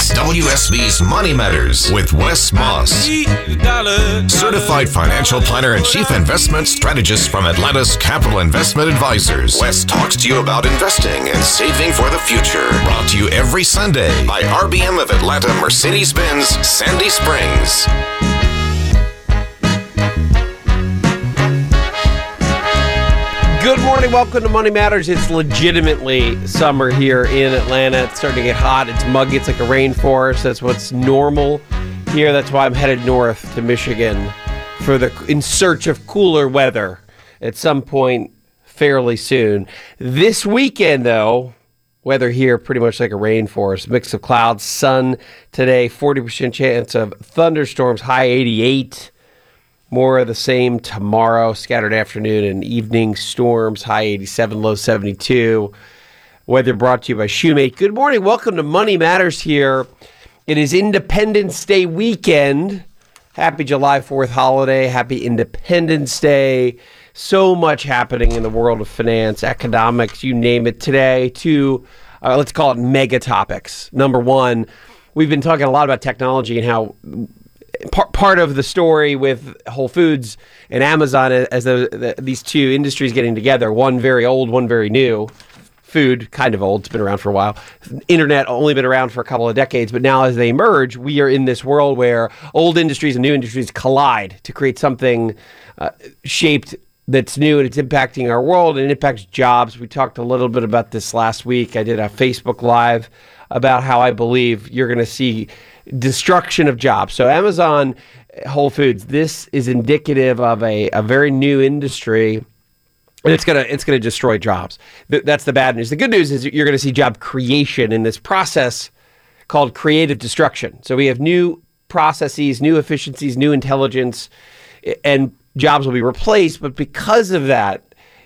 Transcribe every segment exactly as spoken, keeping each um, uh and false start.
It's W S B's Money Matters with Wes Moss, certified financial planner and chief investment strategist from Atlantis Capital Investment Advisors. Wes talks to you about investing and saving for the future. Brought to you every Sunday by R B M of Atlanta Mercedes-Benz Sandy Springs. Good morning. Welcome to Money Matters. It's legitimately summer here in Atlanta. It's starting to get hot. It's muggy. It's like a rainforest. That's what's normal here. That's why I'm headed north to Michigan for the in search of cooler weather at some point fairly soon. This weekend, though, weather here pretty much like a rainforest. Mix of clouds, sun today, forty percent chance of thunderstorms, high eighty-eight. More of the same tomorrow, scattered afternoon and evening storms, high eighty-seven, low seventy-two. Weather brought to you by Shoemate. Good morning. Welcome to Money Matters here. It is Independence Day weekend. Happy July fourth holiday. Happy Independence Day. So much happening in the world of finance, economics, you name it today. Two, uh, let's call it mega topics. Number one, we've been talking a lot about technology and how Part part of the story with Whole Foods and Amazon as the, the, these two industries getting together, one very old, one very new. Food, kind of old, it's been around for a while. Internet, only been around for a couple of decades. But now as they merge, we are in this world where old industries and new industries collide to create something uh, shaped that's new, and it's impacting our world and it impacts jobs. We talked a little bit about this last week. I did a Facebook Live about how I believe you're going to see destruction of jobs. So Amazon, Whole Foods, this is indicative of a, a very new industry, and it's gonna it's gonna destroy jobs. Th- that's the bad news. The good news is you're gonna see job creation in this process called creative destruction. So we have new processes, new efficiencies, new intelligence, and jobs will be replaced. But because of that,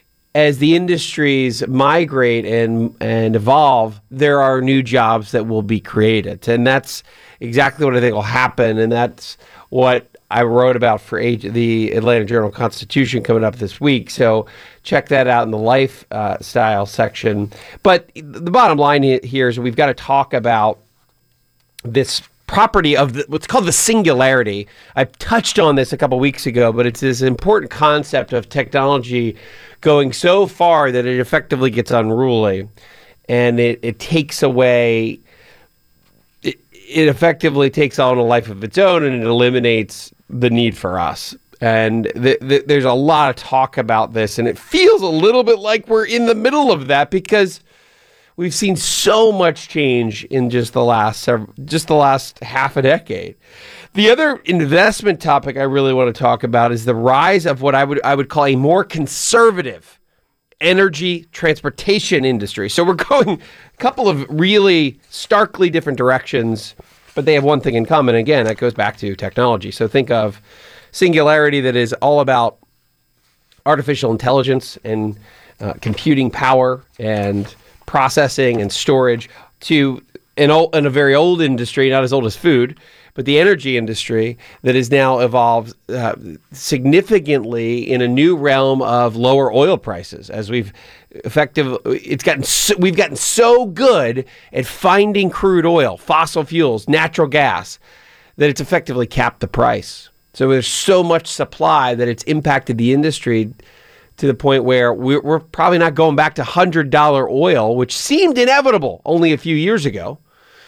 as the industries migrate and and evolve, there are new jobs that will be created. And that's exactly what I think will happen. And that's what I wrote about for age, the Atlanta Journal-Constitution coming up this week. So check that out in the lifestyle uh, section. But the bottom line here is we've got to talk about this property of the, what's called the singularity. I touched on this a couple weeks ago, but it's this important concept of technology going so far that it effectively gets unruly, and it, it takes away, it, it effectively takes on a life of its own, and it eliminates the need for us. And th- th- there's a lot of talk about this, and it feels a little bit like we're in the middle of that because we've seen so much change in just the last several, just the last half a decade. The other investment topic I really want to talk about is the rise of what I would I would call a more conservative energy transportation industry. So we're going a couple of really starkly different directions, but they have one thing in common. Again, that goes back to technology. So think of singularity that is all about artificial intelligence and uh, computing power and processing and storage, to an old, in a very old industry, not as old as food, but the energy industry that has now evolved uh, significantly in a new realm of lower oil prices. As we've effective, it's gotten so, we've gotten so good at finding crude oil, fossil fuels, natural gas, that it's effectively capped the price. So there's so much supply that it's impacted the industry to the point where we're, we're probably not going back to one hundred dollars oil, which seemed inevitable only a few years ago.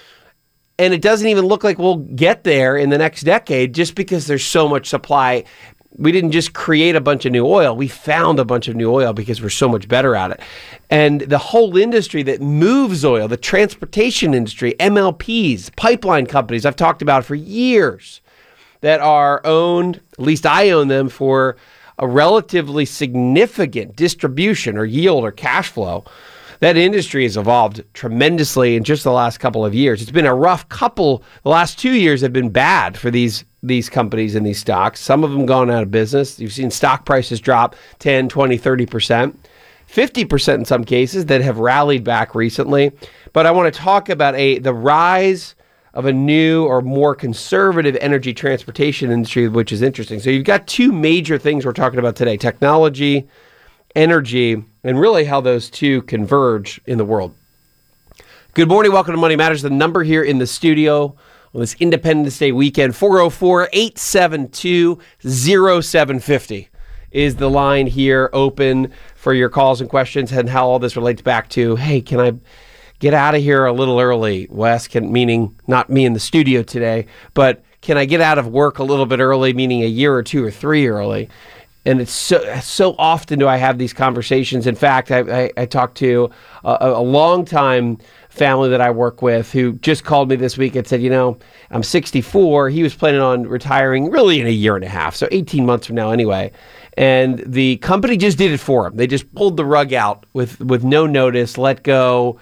And it doesn't even look like we'll get there in the next decade just because there's so much supply. We didn't just create a bunch of new oil. We found a bunch of new oil because we're so much better at it. And the whole industry that moves oil, the transportation industry, M L Ps, pipeline companies I've talked about for years that are owned, at least I own them, for a relatively significant distribution or yield or cash flow. That industry has evolved tremendously in just the last couple of years. It's been a rough couple. The last two years have been bad for these these companies and these stocks. Some of them gone out of business. You've seen stock prices drop ten, twenty, thirty percent, fifty percent in some cases that have rallied back recently. But I want to talk about a the rise of a new or more conservative energy transportation industry, which is interesting. So you've got two major things we're talking about today: technology, energy, and really how those two converge in the world. Good morning. Welcome to Money Matters. The number here in the studio on this Independence Day weekend, four oh four, eight seven two, oh seven five oh is the line here open for your calls and questions and how all this relates back to, hey, can I get out of here a little early, Wes? Can, meaning not me in the studio today, but can I get out of work a little bit early, meaning a year or two or three early? And it's so so often do I have these conversations. In fact, I, I, I talked to a, a long-time family that I work with who just called me this week and said, you know, I'm sixty-four. He was planning on retiring really in a year and a half, so eighteen months from now anyway. And the company just did it for him. They just pulled the rug out with, with no notice, let go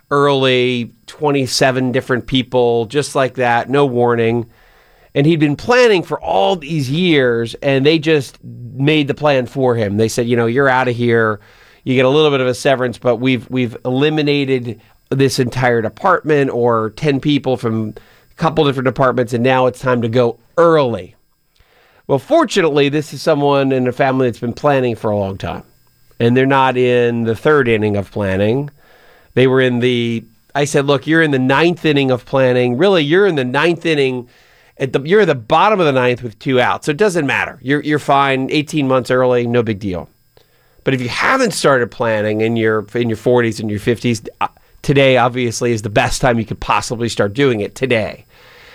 early, twenty-seven different people, just like that, no warning. And he'd been planning for all these years, and they just made the plan for him. They said, you know, you're out of here. You get a little bit of a severance, but we've we've eliminated this entire department or ten people from a couple different departments, and now it's time to go early. Well, fortunately, this is someone in a family that's been planning for a long time, and they're not in the third inning of planning. They were in the, I said, look, you're in the ninth inning of planning. Really, you're in the ninth inning. At the, you're at the bottom of the ninth with two outs, so it doesn't matter. You're you're fine. eighteen months early, no big deal. But if you haven't started planning in your in your forties and your fifties, uh, today obviously is the best time you could possibly start doing it today.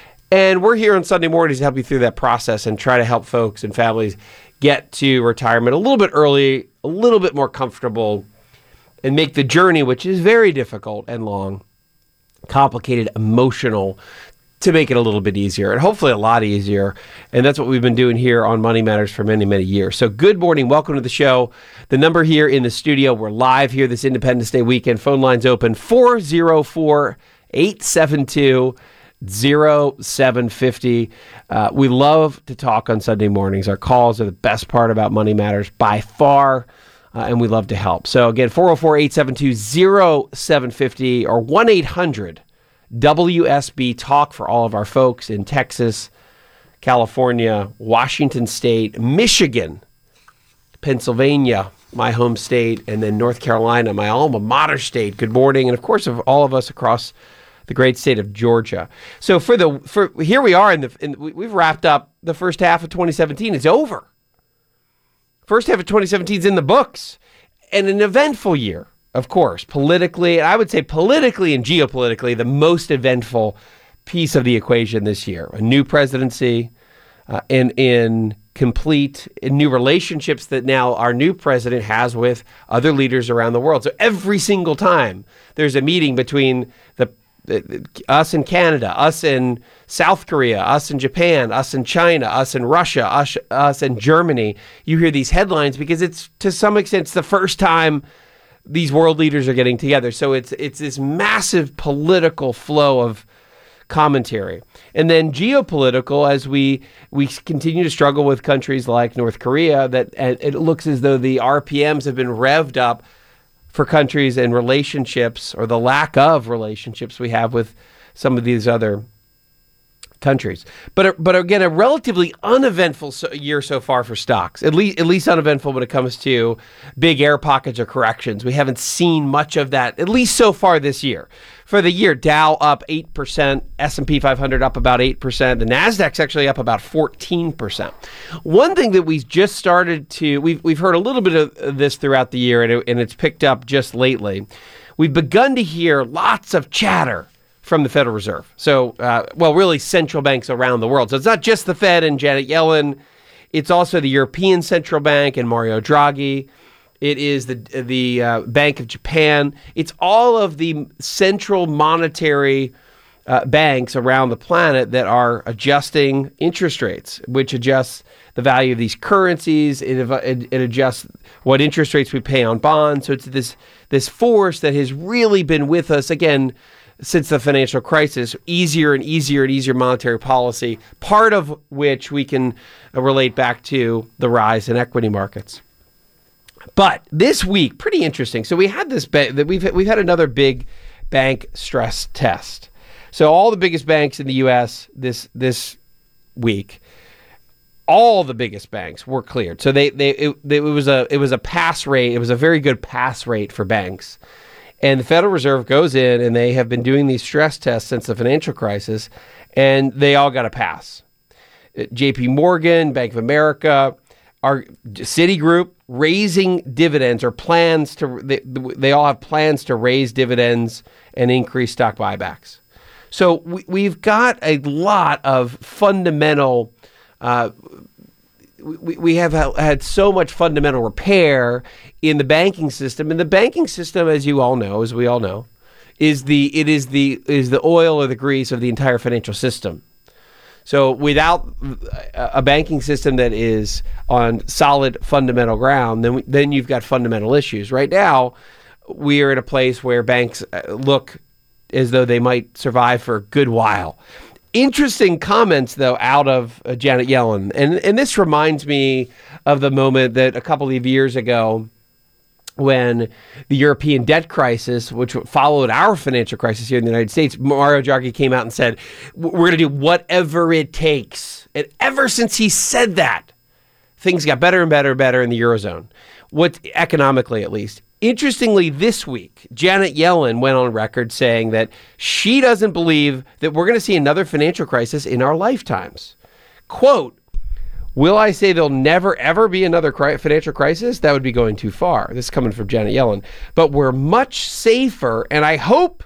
And we're here on Sunday mornings to help you through that process and try to help folks and families get to retirement a little bit early, a little bit more comfortable, and make the journey, which is very difficult and long, complicated, emotional, to make it a little bit easier and hopefully a lot easier. And that's what we've been doing here on Money Matters for many, many years. So good morning. Welcome to the show. The number here in the studio, we're live here this Independence Day weekend. Phone lines open four oh four, eight seven two, oh seven five oh. Uh, we love to talk on Sunday mornings. Our calls are the best part about Money Matters by far. Uh, and we love to help. So again, four oh four, eight seven two, oh seven five oh or one eight hundred W S B Talk for all of our folks in Texas, California, Washington State, Michigan, Pennsylvania, my home state, and then North Carolina, my alma mater state. Good morning, and of course, of all of us across the great state of Georgia. So for the for here we are in the in, we've wrapped up the first half of twenty seventeen. It's over. First half of twenty seventeen is in the books, and an eventful year. Of course, politically, I would say politically and geopolitically, the most eventful piece of the equation this year. A new presidency, uh, and in complete in new relationships that now our new president has with other leaders around the world. So every single time there's a meeting between the, the us in Canada, us in South Korea, us in Japan, us in China, us in Russia, us, us in Germany, you hear these headlines because it's to some extent it's the first time these world leaders are getting together. So it's it's this massive political flow of commentary. And then geopolitical, as we we continue to struggle with countries like North Korea, that it looks as though the R P Ms have been revved up for countries and relationships, or the lack of relationships we have with some of these other countries. But but again, a relatively uneventful so, year so far for stocks. At least at least uneventful when it comes to big air pockets or corrections. We haven't seen much of that, at least so far this year. For the year, Dow up eight percent, S and P five hundred up about eight percent, the Nasdaq's actually up about fourteen percent. One thing that we've just started to, we've we've heard a little bit of this throughout the year, and, it, and it's picked up just lately. We've begun to hear lots of chatter from the Federal Reserve. So, uh, well, really central banks around the world. So it's not just the Fed and Janet Yellen. It's also the European Central Bank and Mario Draghi. It is the the uh, Bank of Japan. It's all of the central monetary uh, banks around the planet that are adjusting interest rates, which adjusts the value of these currencies. It, it, it adjusts what interest rates we pay on bonds. So it's this this force that has really been with us, again, since the financial crisis, easier and easier and easier monetary policy, part of which we can relate back to the rise in equity markets. But this week, pretty interesting. So we had this, ba- that we've we've had another big bank stress test. So all the biggest banks in the U S this this week, all the biggest banks were cleared. So they they it, it was a it was a pass rate. It was a very good pass rate for banks. And the Federal Reserve goes in, and they have been doing these stress tests since the financial crisis, and they all got to pass. J P Morgan, Bank of America, our Citigroup raising dividends or plans to, they, they all have plans to raise dividends and increase stock buybacks. So we, we've got a lot of fundamental, uh, we, we have had so much fundamental repair in the banking system. And the banking system, as you all know, as we all know, is the it is the is the oil or the grease of the entire financial system. So without a banking system that is on solid fundamental ground, then we, then you've got fundamental issues. Right now, we are at a place where banks look as though they might survive for a good while. Interesting comments, though, out of uh, Janet Yellen. And, and this reminds me of the moment that a couple of years ago when the European debt crisis, which followed our financial crisis here in the United States, Mario Draghi came out and said, we're going to do whatever it takes. And ever since he said that, things got better and better and better in the Eurozone, what economically at least. Interestingly, this week, Janet Yellen went on record saying that she doesn't believe that we're going to see another financial crisis in our lifetimes. Quote, will I say there'll never, ever be another cri- financial crisis? That would be going too far. This is coming from Janet Yellen. But we're much safer, and I hope,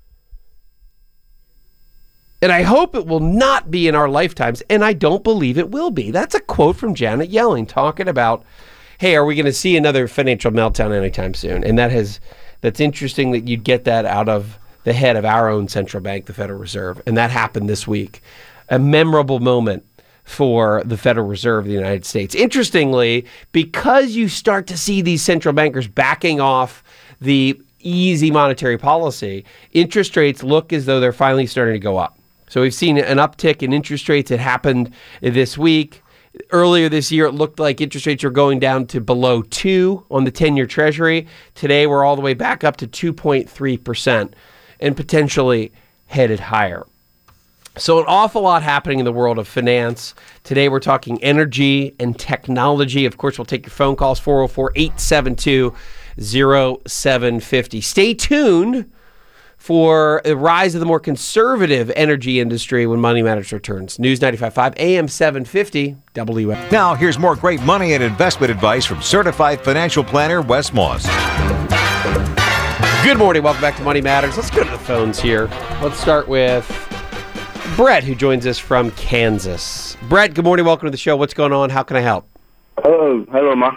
and I hope it will not be in our lifetimes, and I don't believe it will be. That's a quote from Janet Yellen talking about, hey, are we going to see another financial meltdown anytime soon? And that has, that's interesting that you'd get that out of the head of our own central bank, the Federal Reserve. And that happened this week. A memorable moment for the Federal Reserve of the United States. Interestingly, because you start to see these central bankers backing off the easy monetary policy, interest rates look as though they're finally starting to go up. So we've seen an uptick in interest rates. It happened this week. Earlier this year, it looked like interest rates were going down to below two on the ten-year Treasury. Today, we're all the way back up to two point three percent and potentially headed higher. So an awful lot happening in the world of finance. Today, we're talking energy and technology. Of course, we'll take your phone calls, four oh four, eight seven two, oh seven five oh. Stay tuned for the rise of the more conservative energy industry when Money Matters returns. News ninety-five point five, A M seven fifty, W F. Now, here's more great money and investment advice from certified financial planner Wes Moss. Good morning. Welcome back to Money Matters. Let's go to the phones here. Let's start with Brett, who joins us from Kansas. Brett, good morning. Welcome to the show. What's going on? How can I help? Hello. Hello, Ma.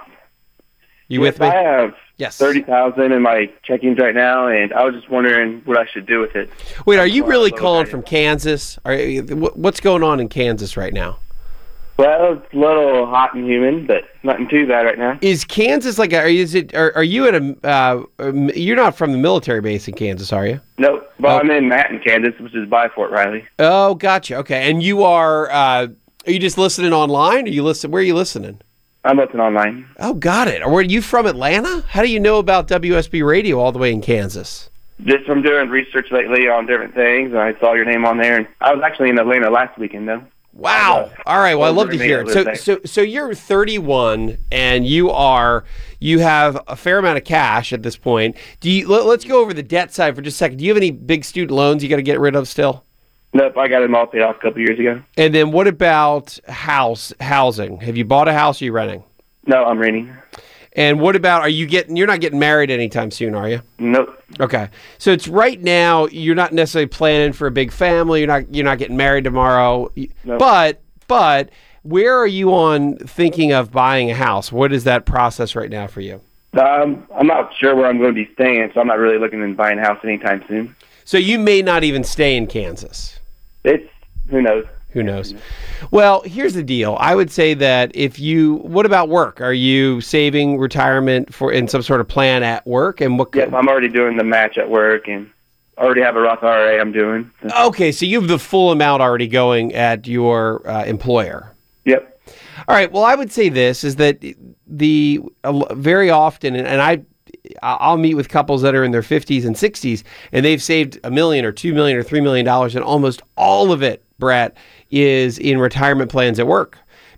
You yes, with me? I have yes. thirty thousand dollars in my checkings right now, and I was just wondering what I should do with it. Wait, are you really calling from Kansas? Are, what's going on in Kansas right now? Well, it's a little hot and humid, but nothing too bad right now. Is Kansas like a, is it, are, are you at a, uh, you're not from the military base in Kansas, are you? Nope. Well, oh. I'm in Manton, Kansas, which is by Fort Riley. Oh, gotcha. Okay. And you are, uh, are you just listening online? Or you listen, where are you listening? I'm listening online. Oh, got it. Or are you from Atlanta? How do you know about W S B Radio all the way in Kansas? Just from doing research lately on different things, and I saw your name on there. And I was actually in Atlanta last weekend, though. Wow. All right. Well, I love to hear it. So, so, so you're thirty-one and you are, you have a fair amount of cash at this point. Do you, let, let's go over the debt side for just a second. Do you have any big student loans you got to get rid of still? Nope. I got them all paid off a couple years ago. And then what about house, housing? Have you bought a house or are you renting? No, I'm renting. And what about, are you getting, you're not getting married anytime soon, are you? Nope. Okay. So it's right now, you're not necessarily planning for a big family. You're not, you're not getting married tomorrow. Nope. But, but where are you on thinking of buying a house? What is that process right now for you? Um, I'm not sure where I'm going to be staying, so I'm not really looking at buying a house anytime soon. So you may not even stay in Kansas. It's, who knows? Who knows? Well, here's the deal. I would say that if you, what about work? Are you saving retirement for in some sort of plan at work? And what? Yes, I'm already doing the match at work, and I already have a Roth I R A I'm doing. Okay, so you have the full amount already going at your uh, employer. Yep. All right. Well, I would say this is that the uh, very often, and, and I. I'll meet with couples that are in their fifties and sixties, and they've saved a million or two million or three million dollars, and almost all of it, Brett, is in retirement plans at work.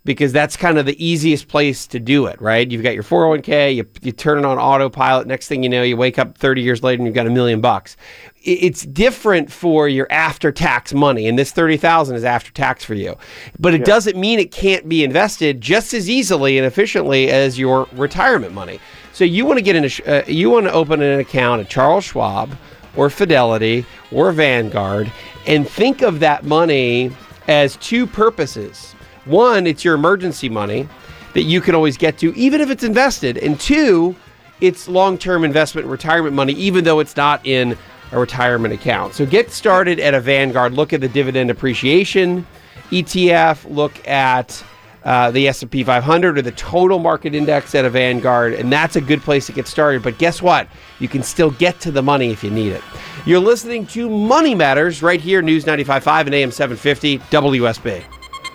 because that's kind of the easiest place to do it, right? You've got your four oh one k, you, you turn it on autopilot. Next thing you know, you wake up thirty years later and you've got a million bucks. It's different for your after-tax money, and this thirty thousand dollars is after-tax for you. But it yeah. doesn't mean it can't be invested just as easily and efficiently as your retirement money. So you want to get in a, uh, you want to open an account at Charles Schwab or Fidelity or Vanguard, and think of that money as two purposes. One, it's your emergency money that you can always get to, even if it's invested. And two, it's long-term investment retirement money, even though it's not in a retirement account. So get started at a Vanguard. Look at the dividend appreciation E T F. Look at uh, the S and P five hundred or the total market index at a Vanguard. And that's a good place to get started. But guess what? You can still get to the money if you need it. You're listening to Money Matters right here, News ninety-five point five and A M seven fifty W S B.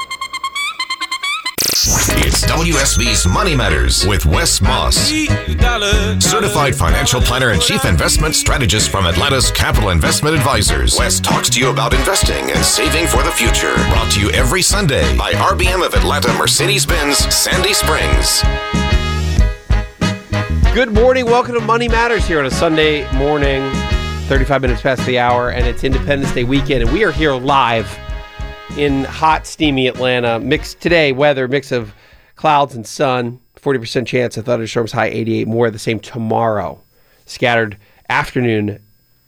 It's W S B's Money Matters with Wes Moss, certified financial planner and chief investment strategist from Atlanta's Capital Investment Advisors. Wes talks to you about investing and saving for the future. Brought to you every Sunday by R B M of Atlanta Mercedes-Benz Sandy Springs. Good morning. Welcome to Money Matters here on a Sunday morning, thirty-five minutes past the hour, and it's Independence Day weekend, and we are here live in hot, steamy Atlanta. Mixed today, weather, mix of clouds and sun, forty percent chance of thunderstorms, high eighty-eight, more of the same tomorrow. Scattered afternoon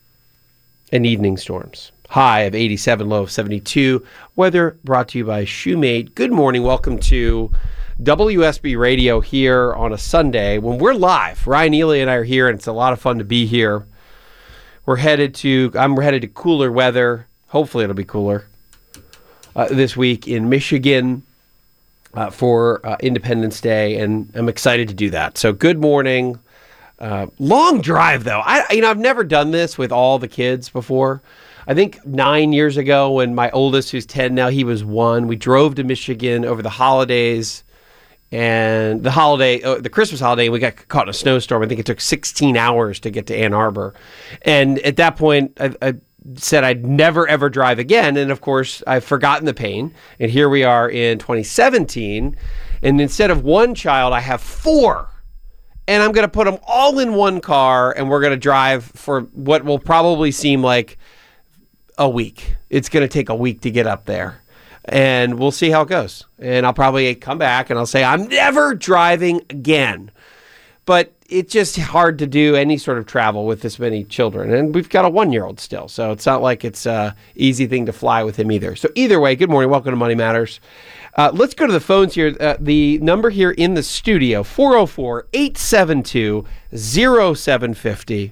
and evening storms. High of eighty-seven, low of seventy-two. Weather brought to you by Shoemate. Good morning. Welcome to W S B Radio here on a Sunday when we're live. Ryan Ely and I are here, and it's a lot of fun to be here. We're headed to, I'm headed to cooler weather. Hopefully it'll be cooler. Uh, this week in Michigan uh, for uh, Independence Day, and I'm excited to do that. So good morning. Uh, long drive, though. I, you know, I've never done this with all the kids before. I think nine years ago when my oldest, who's ten now, he was one, we drove to Michigan over the holidays, and the holiday, uh, the Christmas holiday, we got caught in a snowstorm. I think it took sixteen hours to get to Ann Arbor. And at that point, I, I said I'd never, ever drive again. And of course, I've forgotten the pain. And here we are in twenty seventeen. And instead of one child, I have four. And I'm going to put them all in one car. And we're going to drive for what will probably seem like a week. It's going to take a week to get up there. And we'll see how it goes. And I'll probably come back and I'll say, I'm never driving again. But it's just hard to do any sort of travel with this many children. And we've got a one-year-old still, so it's not like it's an easy thing to fly with him either. So either way, good morning. Welcome to Money Matters. Uh, let's go to the phones here. Uh, the number here in the studio, four oh four, eight seven two, oh seven five oh.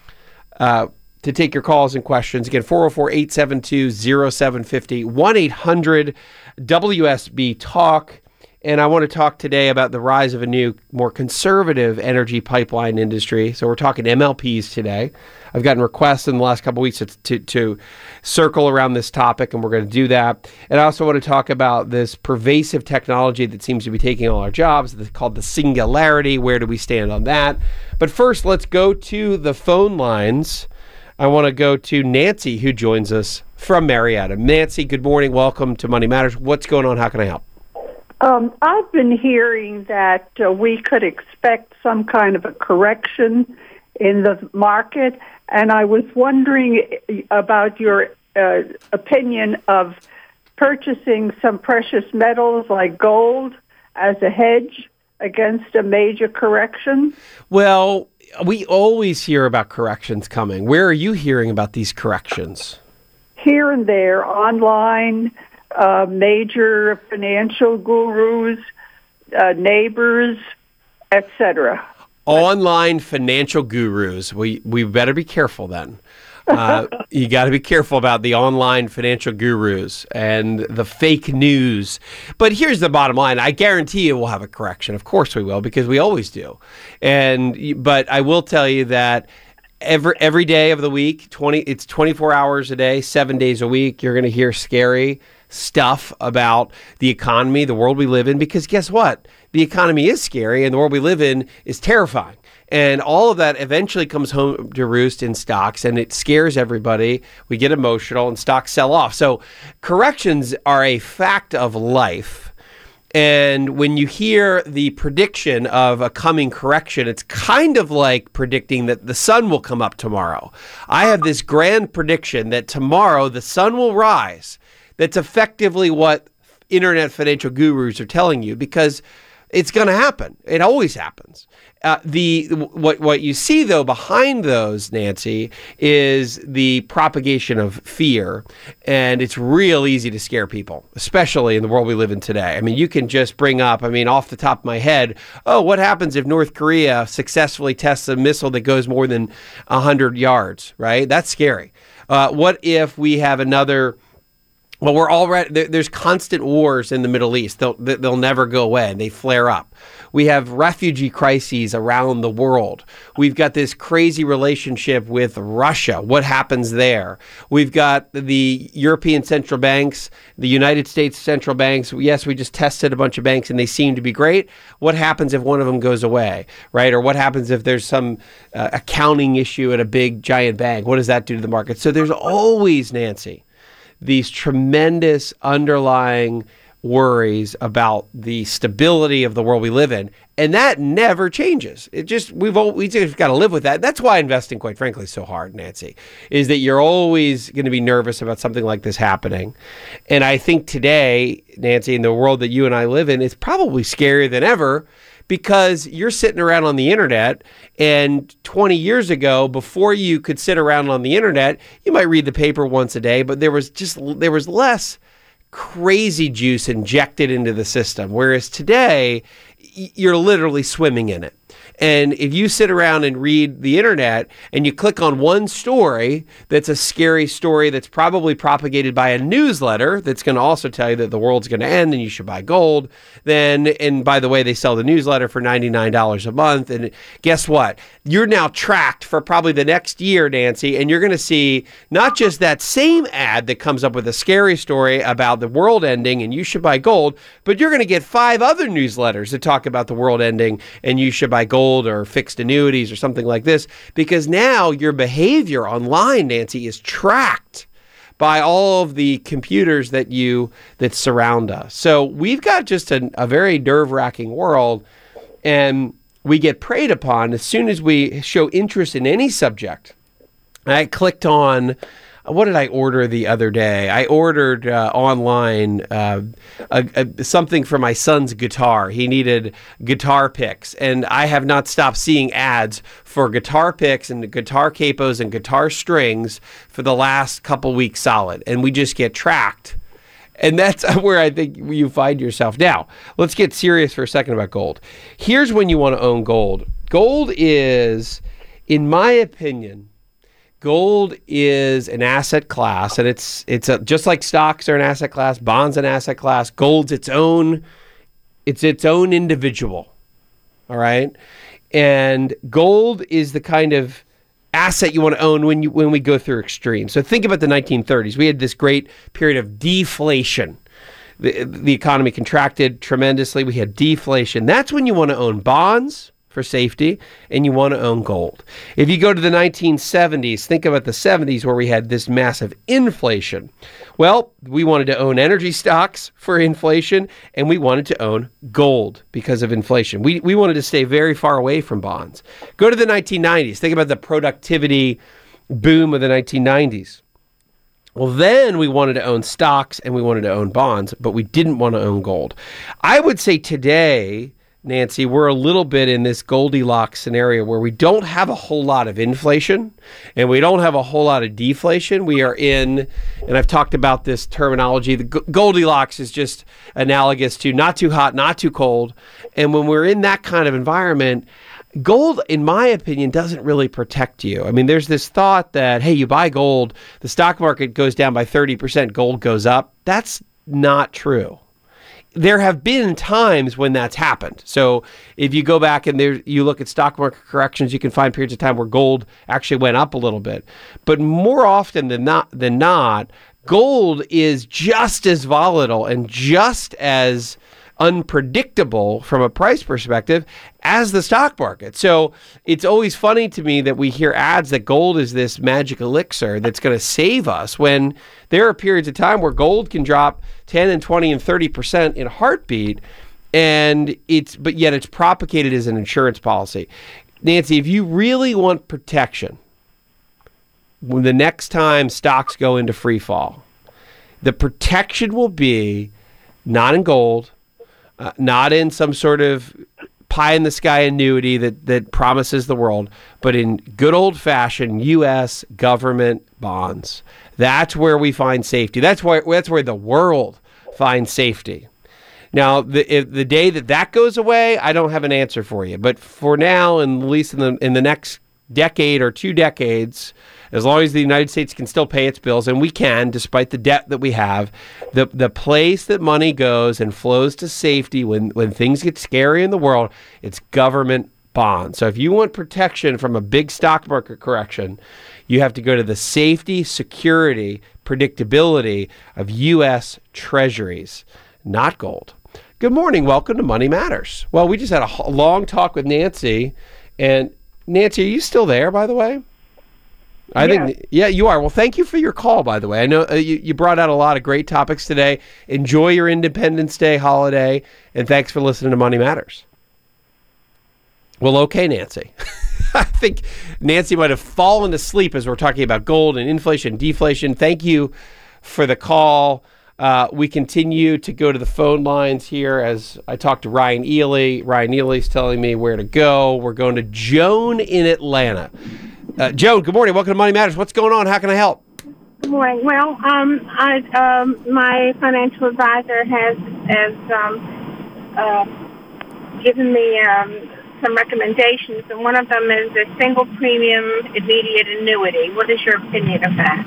Uh, to take your calls and questions. Again, four oh four, eight seven two, oh seven five oh, one eight hundred W S B Talk. And I want to talk today about the rise of a new, more conservative energy pipeline industry. So we're talking M L Ps today. I've gotten requests in the last couple of weeks to, to, to circle around this topic, and we're going to do that. And I also want to talk about this pervasive technology that seems to be taking all our jobs. It's called the singularity. Where do we stand on that? But first, let's go to the phone lines. I want to go to Nancy, who joins us from Marietta. Nancy, good morning. Welcome to Money Matters. What's going on? How can I help? Um, I've been hearing that uh, we could expect some kind of a correction in the market, and I was wondering about your uh, opinion of purchasing some precious metals like gold as a hedge against a major correction. Well, we always hear about corrections coming. Where are you hearing about these corrections? Here and there, online. Uh, major financial gurus, uh, neighbors, et cetera. Online financial gurus. We we better be careful then. Uh, you got to be careful about the online financial gurus and the fake news. But here's the bottom line. I guarantee you we'll have a correction. Of course we will, because we always do. And but I will tell you that every every day of the week, twenty it's twenty-four hours a day, seven days a week, you're going to hear scary stuff about the economy, the world we live in, because guess what? The economy is scary and the world we live in is terrifying. And all of that eventually comes home to roost in stocks, and it scares everybody. We get emotional and stocks sell off. So corrections are a fact of life. And when you hear the prediction of a coming correction, it's kind of like predicting that the sun will come up tomorrow. I have this grand prediction that tomorrow the sun will rise. That's effectively what internet financial gurus are telling you, because it's going to happen. It always happens. Uh, the what what you see, though, behind those, Nancy, is the propagation of fear. And it's real easy to scare people, especially in the world we live in today. I mean, you can just bring up, I mean, off the top of my head, oh, what happens if North Korea successfully tests a missile that goes more than one hundred yards, right? That's scary. Uh, what if we have another... Well, we're already, there's constant wars in the Middle East. They'll, they'll never go away. They flare up. We have refugee crises around the world. We've got this crazy relationship with Russia. What happens there? We've got the European central banks, the United States central banks. Yes, we just tested a bunch of banks and they seem to be great. What happens if one of them goes away, right? Or what happens if there's some uh, accounting issue at a big giant bank? What does that do to the market? So there's always, Nancy, these tremendous underlying worries about the stability of the world we live in. And that never changes. It just, we've all, we just got to live with that. That's why investing, quite frankly, is so hard, Nancy, is that you're always going to be nervous about something like this happening. And I think today, Nancy, in the world that you and I live in, it's probably scarier than ever, because you're sitting around on the internet, and twenty years ago, before you could sit around on the internet, you might read the paper once a day, but there was just, there was less crazy juice injected into the system. Whereas today, you're literally swimming in it. And if you sit around and read the internet and you click on one story that's a scary story that's probably propagated by a newsletter that's going to also tell you that the world's going to end and you should buy gold, then, and by the way, they sell the newsletter for ninety-nine dollars a month. And guess what? You're now tracked for probably the next year, Nancy, and you're going to see not just that same ad that comes up with a scary story about the world ending and you should buy gold, but you're going to get five other newsletters that talk about the world ending and you should buy gold or fixed annuities or something like this, because now your behavior online, Nancy, is tracked by all of the computers that you that surround us. So we've got just a, a very nerve-wracking world, and we get preyed upon as soon as we show interest in any subject. I clicked on, what did I order the other day? I ordered uh, online uh, a, a, something for my son's guitar. He needed guitar picks, and I have not stopped seeing ads for guitar picks and guitar capos and guitar strings for the last couple weeks solid, and we just get tracked. And that's where I think you find yourself. Now, let's get serious for a second about gold. Here's when you want to own gold. Gold is, in my opinion, gold is an asset class, and it's it's a, just like stocks are an asset class, bonds an asset class. Gold's its own, it's its own individual. All right, and gold is the kind of asset you want to own when you when we go through extremes. So think about the nineteen thirties. We had this great period of deflation. The the economy contracted tremendously. We had deflation. That's when you want to own bonds for safety, and you want to own gold. If you go to the nineteen seventies, think about the seventies where we had this massive inflation. Well, we wanted to own energy stocks for inflation, and we wanted to own gold because of inflation. We we wanted to stay very far away from bonds. Go to the nineteen nineties. Think about the productivity boom of the nineteen nineties. Well, then we wanted to own stocks and we wanted to own bonds, but we didn't want to own gold. I would say today, Nancy, we're a little bit in this Goldilocks scenario where we don't have a whole lot of inflation and we don't have a whole lot of deflation. We are in, and I've talked about this terminology, the Goldilocks is just analogous to not too hot, not too cold. And when we're in that kind of environment, gold, in my opinion, doesn't really protect you. I mean, there's this thought that, hey, you buy gold, the stock market goes down by thirty percent, gold goes up. That's not true. There have been times when that's happened. So if you go back and there, you look at stock market corrections, you can find periods of time where gold actually went up a little bit. But more often than not, than not, gold is just as volatile and just as unpredictable from a price perspective as the stock market. So it's always funny to me that we hear ads that gold is this magic elixir that's going to save us, when there are periods of time where gold can drop ten and twenty and thirty percent in a heartbeat, and it's but yet it's propagated as an insurance policy. Nancy, if you really want protection when the next time stocks go into free fall, the protection will be not in gold, uh, not in some sort of pie-in-the-sky annuity that, that promises the world, but in good old-fashioned U S government bonds. That's where we find safety. That's where, that's where the world finds safety. Now, the if the day that that goes away, I don't have an answer for you. But for now, and at least in the in the next decade or two decades, as long as the United States can still pay its bills, and we can, despite the debt that we have, the the place that money goes and flows to safety when, when things get scary in the world, it's government bonds. So if you want protection from a big stock market correction, you have to go to the safety, security, predictability of U S Treasuries, not gold. Good morning. Welcome to Money Matters. Well, we just had a long talk with Nancy. And Nancy, are you still there, by the way? I yes. think, yeah, you are. Well, thank you for your call, by the way. I know uh, you, you brought out a lot of great topics today. Enjoy your Independence Day holiday, and thanks for listening to Money Matters. Well, okay, Nancy. I think Nancy might have fallen asleep as we're talking about gold and inflation, deflation. Thank you for the call. Uh, we continue to go to the phone lines here as I talk to Ryan Ely. Ryan Ely's telling me where to go. We're going to Joan in Atlanta. Uh, Joan, good morning. Welcome to Money Matters. What's going on? How can I help? Good morning. Well, um, I, um, my financial advisor has has um, uh, given me um, some recommendations, and one of them is a single premium immediate annuity. What is your opinion of that?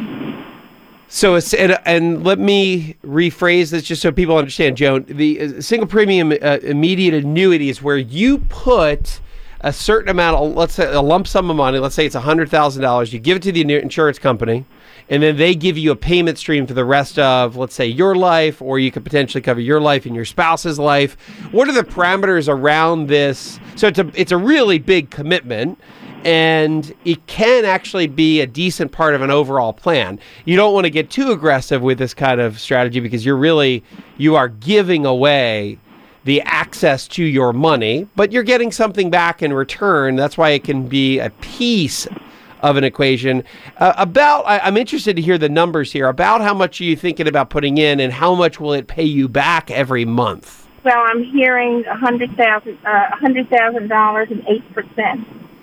So, it's, and, and let me rephrase this just so people understand, Joan. The uh, single premium uh, immediate annuity is where you put a certain amount of, let's say a lump sum of money, let's say it's one hundred thousand dollars, you give it to the insurance company, and then they give you a payment stream for the rest of, let's say, your life, or you could potentially cover your life and your spouse's life. What are the parameters around this? So it's a, it's a really big commitment, and it can actually be a decent part of an overall plan. You don't want to get too aggressive with this kind of strategy because you're really, you are giving away the access to your money, but you're getting something back in return. That's why it can be a piece of an equation. Uh, about, I, I'm interested to hear the numbers here. About how much are you thinking about putting in, and how much will it pay you back every month? Well, I'm hearing one hundred thousand dollars, uh, one hundred thousand dollars and eight percent.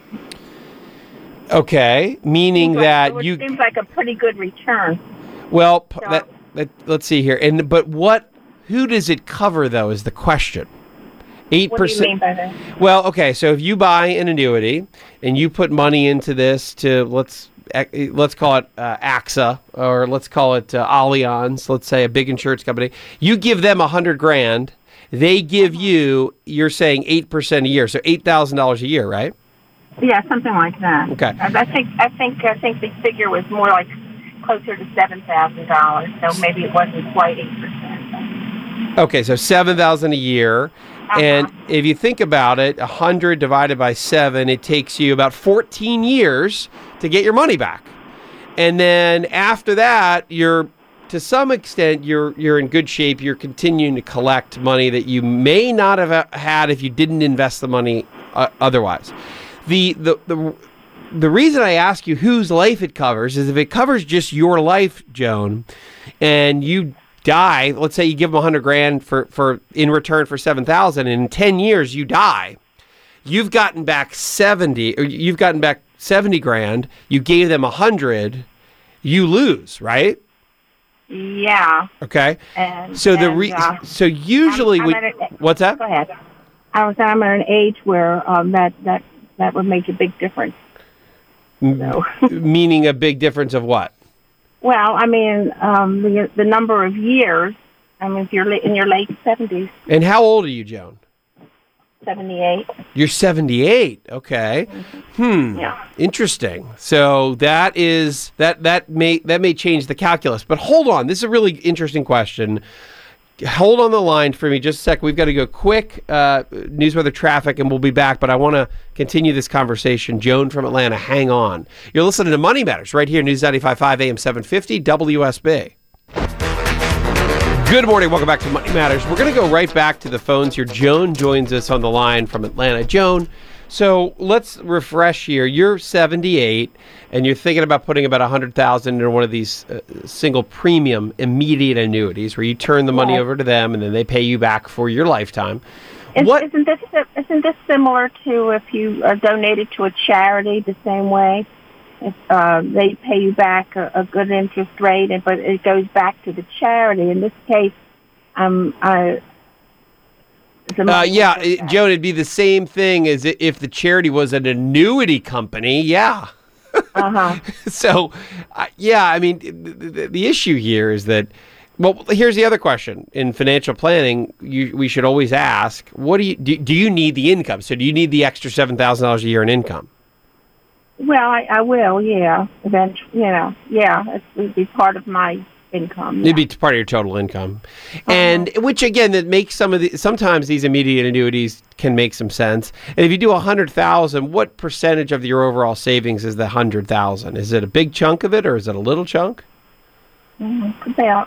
Okay, meaning seems that like, you... It seems like a pretty good return. Well, So- that, that, let's see here. And But what, who does it cover, though, is the question. eight percent. What do you mean by that? Well, okay, so if you buy an annuity and you put money into this to, let's let's call it uh, AXA, or let's call it uh, Allianz, let's say a big insurance company, you give them a hundred grand, they give you, you're saying eight percent a year, so eight thousand dollars a year, right? Yeah, something like that. Okay. I think I think I think the figure was more like closer to seven thousand dollars, so maybe it wasn't quite eight percent. Okay, so seven thousand dollars a year. Uh-huh. And if you think about it, one hundred divided by seven, it takes you about fourteen years to get your money back. And then after that, you're, to some extent, you're you're in good shape. You're continuing to collect money that you may not have had if you didn't invest the money uh, otherwise. The, the, the, the reason I ask you whose life it covers is if it covers just your life, Joan, and you die, let's say you give them a hundred grand for, for in return for seven thousand, and in ten years you die, you've gotten back seventy, or you've gotten back seventy grand. You gave them a hundred, you lose, right? Yeah. Okay. And so the and, re- uh, so usually I'm, we I'm a, what's that? Go ahead. I was I'm at an age where um, that that that would make a big difference. So. Meaning a big difference of what? Well, I mean, um, the the number of years. I mean, if you're in your late seventies. And how old are you, Joan? Seventy-eight. You're seventy-eight. Okay. Hmm. Yeah. Interesting. So that is that that may that may change the calculus. But hold on, this is a really interesting question. hold on the line for me just a sec. We've got to go quick uh, news, weather, traffic, and we'll be back. But I want to continue this conversation. Joan from Atlanta, hang on. You're listening to Money Matters right here, News ninety-five point five A M seven fifty W S B. Good morning. Welcome back to Money Matters. We're going to go right back to the phones here. Joan joins us on the line from Atlanta. Joan, so let's refresh here. You're seventy-eight, and you're thinking about putting about one hundred thousand dollars into one of these uh, single premium immediate annuities where you turn the money Yes. over to them, and then they pay you back for your lifetime. Is, What? Isn't this isn't this similar to if you uh, donated to a charity the same way? If, uh, they pay you back a, a good interest rate, and but it goes back to the charity. In this case, um, I. the Uh, money yeah, goes it, back. Joan, it'd be the same thing as i- if the charity was an annuity company. Yeah. Uh-huh. So, uh, yeah, I mean, the, the, the issue here is that, well, here's the other question. In financial planning, you, we should always ask, what do you, do, do you need the income? So do you need the extra seven thousand dollars a year in income? Well, I, I will, yeah. Eventually, you know, yeah, it would be part of my income. Yeah. It'd be part of your total income. And which, again, that makes some of the, sometimes these immediate annuities can make some sense. And if you do one hundred thousand, what percentage of your overall savings is the one hundred thousand? Is it a big chunk of it or is it a little chunk? Mm, about,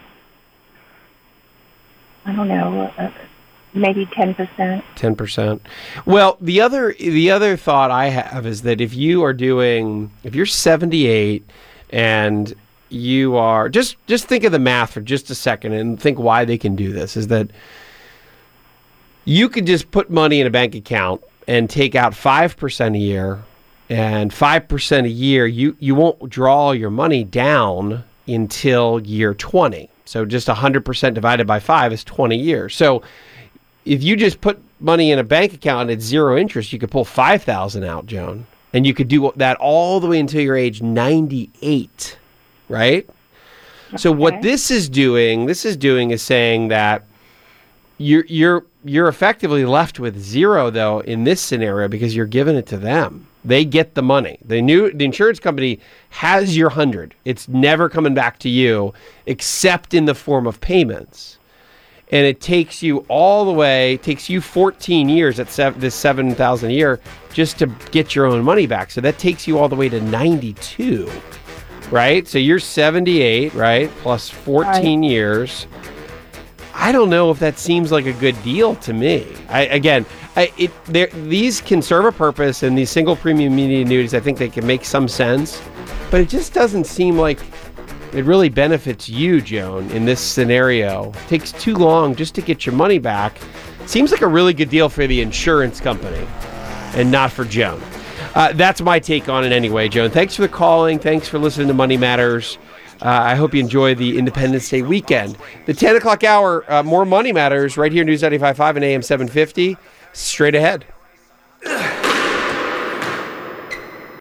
I don't know, uh, maybe ten percent. ten percent. Well, the other the other thought I have is that if you are doing, if you're seventy-eight and you are, just just think of the math for just a second and think why they can do this, is that you could just put money in a bank account and take out five percent a year, and five percent a year, you, you won't draw your money down until year twenty. So just one hundred percent divided by five is twenty years. So if you just put money in a bank account at zero interest, you could pull five thousand dollars out, Joan, and you could do that all the way until you're age ninety-eight, right? Okay. So what this is doing, this is doing is saying that you're you're you're effectively left with zero, though, in this scenario because you're giving it to them. They get the money. The new the insurance company has your hundred. It's never coming back to you except in the form of payments. And it takes you all the way, it takes you fourteen years at seven, this seven thousand a year just to get your own money back. So that takes you all the way to ninety-two, right? So you're seventy-eight, right? Plus fourteen right. years. I don't know if that seems like a good deal to me. I, again, I, it, these can serve a purpose, and these single premium immediate annuities, I think they can make some sense, but it just doesn't seem like it really benefits you, Joan, in this scenario. It takes too long just to get your money back. Seems like a really good deal for the insurance company and not for Joan. Uh, that's my take on it anyway, Joan. Thanks for the calling. Thanks for listening to Money Matters. Uh, I hope you enjoy the Independence Day weekend. The ten o'clock hour, uh, more Money Matters right here, News ninety-five point five and A M seven fifty. Straight ahead.